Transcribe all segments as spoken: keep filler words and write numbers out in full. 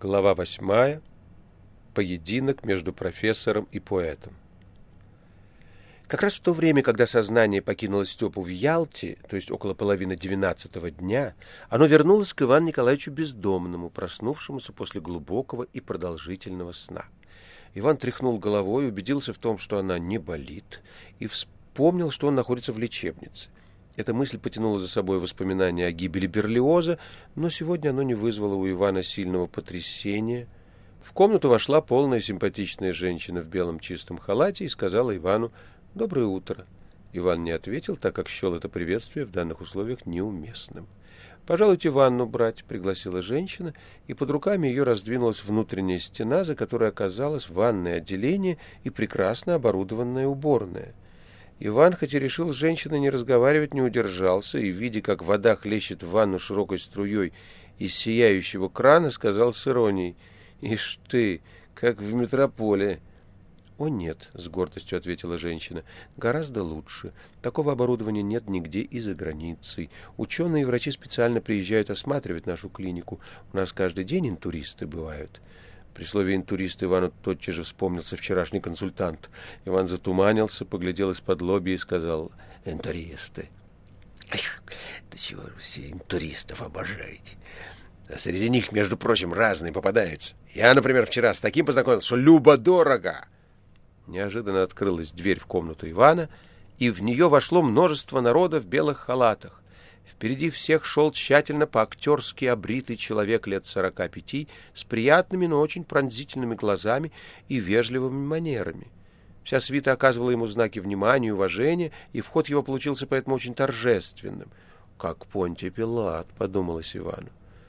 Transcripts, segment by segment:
Глава восьмая. Поединок между профессором и поэтом. Как раз в то время, когда сознание покинуло Степу в Ялте, то есть около половины двенадцатого дня, оно вернулось к Ивану Николаевичу Бездомному, проснувшемуся после глубокого и продолжительного сна. Иван тряхнул головой, убедился в том, что она не болит, и вспомнил, что он находится в лечебнице. Эта мысль потянула за собой воспоминания о гибели Берлиоза, но сегодня оно не вызвало у Ивана сильного потрясения. В комнату вошла полная симпатичная женщина в белом чистом халате и сказала Ивану «Доброе утро». Иван не ответил, так как счел это приветствие в данных условиях неуместным. «Пожалуйте ванну брать», — пригласила женщина, и под руками ее раздвинулась внутренняя стена, за которой оказалось ванное отделение и прекрасно оборудованная уборная. Иван, хоть и решил с женщиной не разговаривать, не удержался, и, видя, как вода хлещет в ванну широкой струей из сияющего крана, сказал с иронией: «Ишь ты, как в метрополе!» «О нет», — с гордостью ответила женщина, — «гораздо лучше. Такого оборудования нет нигде и за границей. Ученые и врачи специально приезжают осматривать нашу клинику. У нас каждый день интуристы бывают». При слове «интурист» Ивану тотчас же вспомнился вчерашний консультант. Иван затуманился, поглядел из-под лобья и сказал: «Интуристы». «Эх, да чего вы все интуристов обожаете? А среди них, между прочим, разные попадаются. Я, например, вчера с таким познакомился, что любо-дорого». Неожиданно открылась дверь в комнату Ивана, и в нее вошло множество народа в белых халатах. Впереди всех шел тщательно по-актерски обритый человек лет сорока пяти с приятными, но очень пронзительными глазами и вежливыми манерами. Вся свита оказывала ему знаки внимания и уважения, и вход его получился поэтому очень торжественным. «Как Понтий Пилат», — подумалось Ивану.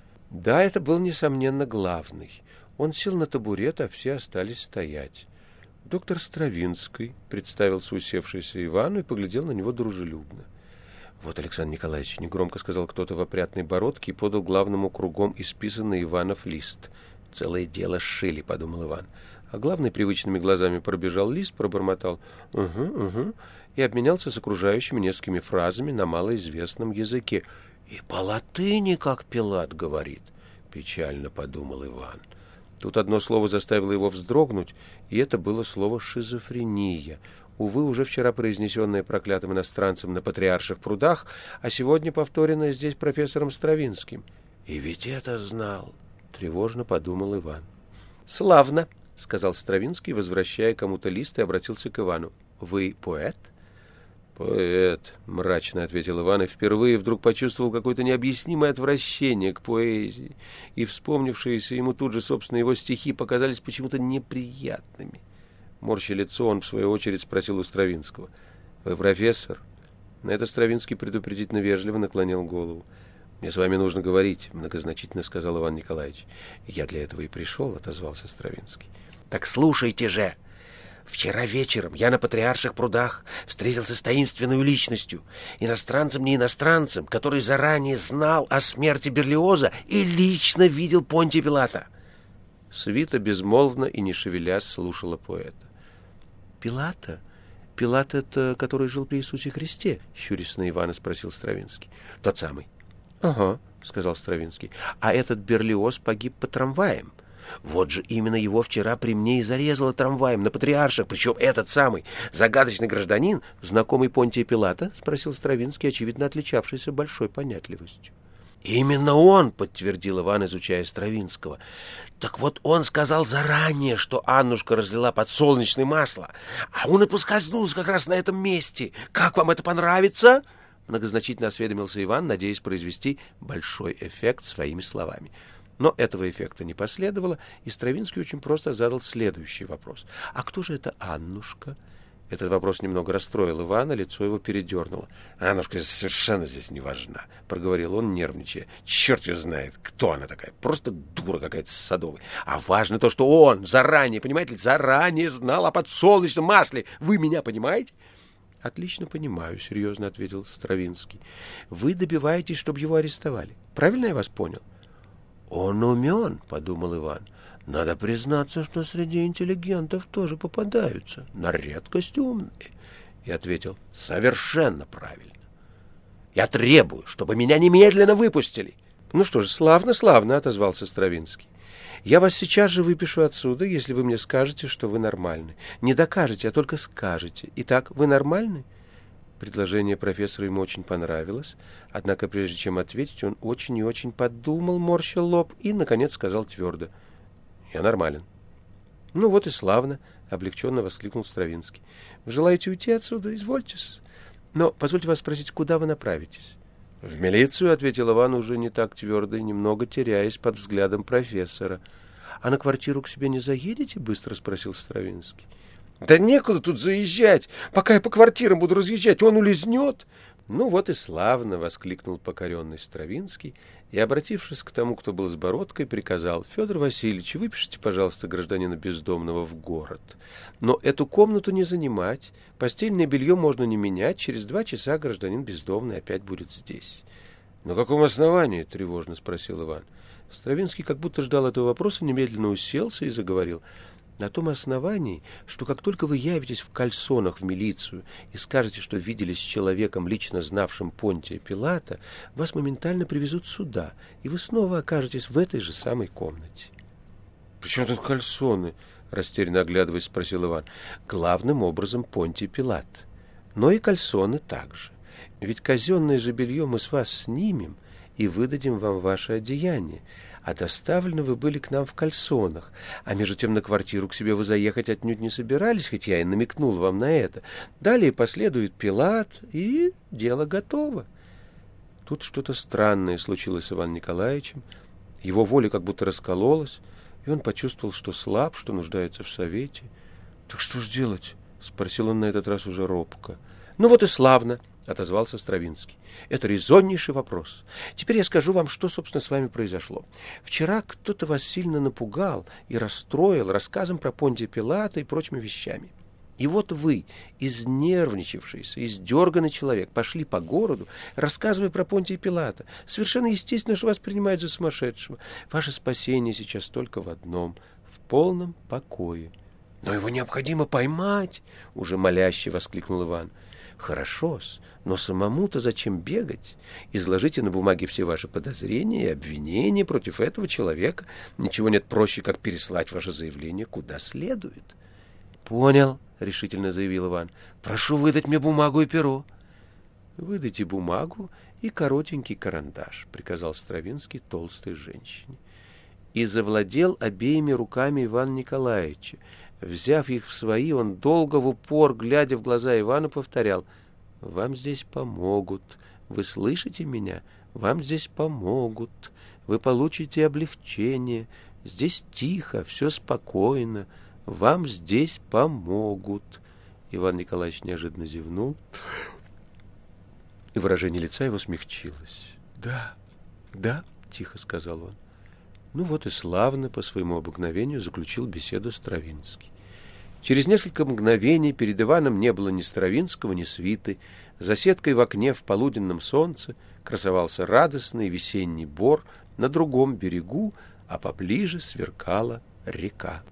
Да, это был, несомненно, главный. Он сел на табурет, а все остались стоять. «Доктор Стравинский», — представился усевшийся Ивану и поглядел на него дружелюбно. «Вот, Александр Николаевич», — негромко сказал кто-то в опрятной бородке и подал главному кругом исписанный Иванов лист. «Целое дело сшили», — подумал Иван. А главный привычными глазами пробежал лист, пробормотал «угу, угу» и обменялся с окружающими несколькими фразами на малоизвестном языке. «И по латыни, как Пилат говорит», — печально подумал Иван. Тут одно слово заставило его вздрогнуть, и это было слово «шизофрения». Увы, уже вчера произнесенное проклятым иностранцем на Патриарших прудах, а сегодня повторенное здесь профессором Стравинским. «И ведь это знал», — тревожно подумал Иван. «Славно», — сказал Стравинский, возвращая кому-то лист, и обратился к Ивану. «Вы поэт?» «Поэт», — мрачно ответил Иван, и впервые вдруг почувствовал какое-то необъяснимое отвращение к поэзии, и вспомнившиеся ему тут же, собственно, его стихи показались почему-то неприятными. Морща лицо, он, в свою очередь, спросил у Стравинского: «Вы профессор?» На это Стравинский предупредительно вежливо наклонил голову. «Мне с вами нужно говорить», — многозначительно сказал Иван Николаевич. «Я для этого и пришел», — отозвался Стравинский. «Так слушайте же! Вчера вечером я на Патриарших прудах встретился с таинственной личностью, иностранцем не иностранцем, который заранее знал о смерти Берлиоза и лично видел Понтия Пилата». Свита безмолвно и не шевелясь слушала поэта. «Пилата? Пилат — это который жил при Иисусе Христе?» — щурясь на Ивана спросил Стравинский. «Тот самый». «Ага», — сказал Стравинский. «А этот Берлиоз погиб по трамваям. Вот же именно его вчера при мне и зарезало трамваем на Патриарших, причем этот самый загадочный гражданин, знакомый Понтия Пилата?» — спросил Стравинский, очевидно отличавшийся большой понятливостью. «Именно он», — подтвердил Иван, изучая Стравинского. «Так вот он сказал заранее, что Аннушка разлила подсолнечное масло, а он и поскользнулся как раз на этом месте. Как вам это понравится?» Многозначительно осведомился Иван, надеясь произвести большой эффект своими словами. Но этого эффекта не последовало, и Стравинский очень просто задал следующий вопрос. «А кто же это Аннушка?» Этот вопрос немного расстроил Ивана, лицо его передернуло. «Аннушка совершенно здесь не важна», — проговорил он, нервничая. «Черт ее знает, кто она такая. Просто дура какая-то садовая. А важно то, что он заранее, понимаете ли, заранее знал о подсолнечном масле. Вы меня понимаете?» «Отлично понимаю», — серьезно ответил Стравинский. «Вы добиваетесь, чтобы его арестовали. Правильно я вас понял?» «Он умен», — подумал Иван. «Надо признаться, что среди интеллигентов тоже попадаются, на редкость умные». И ответил: «Совершенно правильно. Я требую, чтобы меня немедленно выпустили». «Ну что ж, славно, славно», — отозвался Стравинский. Я вас сейчас же выпишу отсюда, если вы мне скажете, что вы нормальны. Не докажете, а только скажете. Итак, вы нормальны?» Предложение профессора ему очень понравилось, однако прежде чем ответить, он очень и очень подумал, морщил лоб и, наконец, сказал твердо: «Я нормален». «Ну вот и славно», — облегченно воскликнул Стравинский. «Вы желаете уйти отсюда? Извольте-с. Но позвольте вас спросить, куда вы направитесь?» «В милицию», — ответил Иван уже не так твердо и немного теряясь под взглядом профессора. «А на квартиру к себе не заедете?» — быстро спросил Стравинский. «Да некуда тут заезжать, пока я по квартирам буду разъезжать, он улизнет». «Ну вот и славно», — воскликнул покоренный Стравинский и, обратившись к тому, кто был с бородкой, приказал: «Федор Васильевич, выпишите, пожалуйста, гражданина бездомного в город. Но эту комнату не занимать, постельное белье можно не менять, через два часа гражданин бездомный опять будет здесь». «На каком основании?» — тревожно спросил Иван. Стравинский, как будто ждал этого вопроса, немедленно уселся и заговорил: «На том основании, что как только вы явитесь в кальсонах в милицию и скажете, что виделись с человеком, лично знавшим Понтия Пилата, вас моментально привезут сюда, и вы снова окажетесь в этой же самой комнате». «При чем тут кальсоны?» — растерянно оглядываясь, спросил Иван. «Главным образом Понтий Пилат, но и кальсоны также. Ведь казенное же белье мы с вас снимем и выдадим вам ваше одеяние, а доставлены вы были к нам в кальсонах, а между тем на квартиру к себе вы заехать отнюдь не собирались, хоть я и намекнул вам на это. Далее последует Пилат, и дело готово». Тут что-то странное случилось с Иваном Николаевичем, его воля как будто раскололась, и он почувствовал, что слаб, что нуждается в совете. «Так что ж делать?» — спросил он на этот раз уже робко. «Ну вот и славно», — отозвался Стравинский. «Это резоннейший вопрос. Теперь я скажу вам, что, собственно, с вами произошло. Вчера кто-то вас сильно напугал и расстроил рассказом про Понтия Пилата и прочими вещами. И вот вы, изнервничавшийся, издерганный человек, пошли по городу, рассказывая про Понтия Пилата. Совершенно естественно, что вас принимают за сумасшедшего. Ваше спасение сейчас только в одном — в полном покое». «Но его необходимо поймать!» — уже моляще воскликнул Иван. «Хорошо-с, но самому-то зачем бегать? Изложите на бумаге все ваши подозрения и обвинения против этого человека. Ничего нет проще, как переслать ваше заявление куда следует». «Понял», — решительно заявил Иван. «Прошу выдать мне бумагу и перо». «Выдайте бумагу и коротенький карандаш», — приказал Стравинский толстой женщине. И завладел обеими руками Ивана Николаевича. Взяв их в свои, он долго в упор, глядя в глаза Ивану, повторял: «Вам здесь помогут. Вы слышите меня? Вам здесь помогут. Вы получите облегчение. Здесь тихо, все спокойно. Вам здесь помогут». Иван Николаевич неожиданно зевнул, и выражение лица его смягчилось. «Да, да», — тихо сказал он. Ну вот и славно, по своему обыкновению, заключил беседу Стравинский. Через несколько мгновений перед Иваном не было ни Стравинского, ни свиты. За сеткой в окне в полуденном солнце красовался радостный весенний бор, на другом берегу, а поближе сверкала река.